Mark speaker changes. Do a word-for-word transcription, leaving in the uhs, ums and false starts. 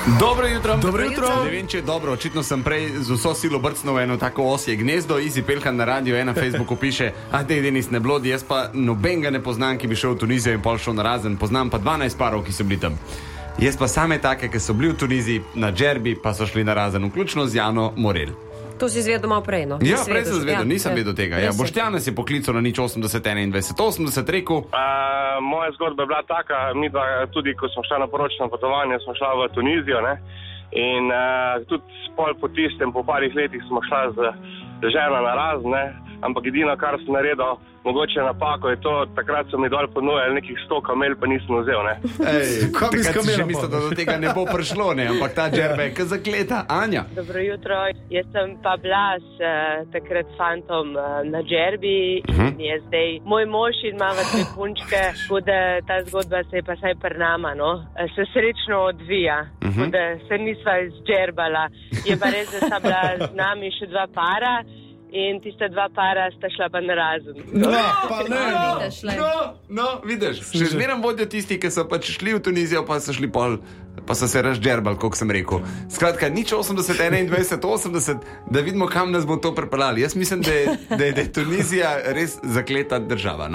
Speaker 1: Dobro jutro.
Speaker 2: Dobro jutro.
Speaker 1: Ne vem, če je dobro, očitno sem prej z vso silo brcnil eno tako osje gnezdo. Izi Pelhan na radio ena Facebooku piše, a te Denis ne blodi, jaz pa nobenega ne poznam, ki bi šel v Tunizijo in pol šel na razen. Poznam pa dvanajst parov, ki so bili tam. Jaz pa same take, ki so bili v Tuniziji na džerbi, pa so šli na razen, vključno z Jano Morel.
Speaker 2: To si izvedel malo prej, no?
Speaker 1: Ja, prej sem izvedel, nisem vedel tega. Ja, Boštjan nas je poklical na nič osemdeset enaindvajset osemdeset, rekel...
Speaker 3: Uh, moja zgodba je bila taka, mi dva tudi, ko smo šla na poročno potovanje, smo šla v Tunizijo, ne? In uh, tudi pol po tistem, po parih letih smo šla z žena na razne, ampak edino, kar sem naredil, mogoče napako je to, takrat so mi dol ponujali nekih sto kamel, pa nisem vzel, ne.
Speaker 1: Ej, takrat si še mislil, da do tega ne bo prišlo, ne, ampak ta džerba je kar zakleta. Anja?
Speaker 4: Dobro jutro, jaz sem pa bila s uh, takrat fantom uh, na džerbi in uh-huh. je zdaj moj mož in mava dve punčke, tako da ta zgodba se je pa saj pri nama, no, se srečno odvija, uh-huh. tako da se nisva izđerbala. Je pa res, da sta bila z nami še dva para, in tista dva para sta šla pa na razen.
Speaker 1: No, pa ne, no, no, no, vidiš, še zmeram vodijo tisti, ki so pač šli v Tunizijo, pa so šli pol, pa so se razđerbali, koliko sem rekel. Skratka, nič osemdeset enaindvajset osemdeset, da vidimo, kam nas bo to pripeljali. Jaz mislim, da je, da je, da je Tunizija res zakleta država, no?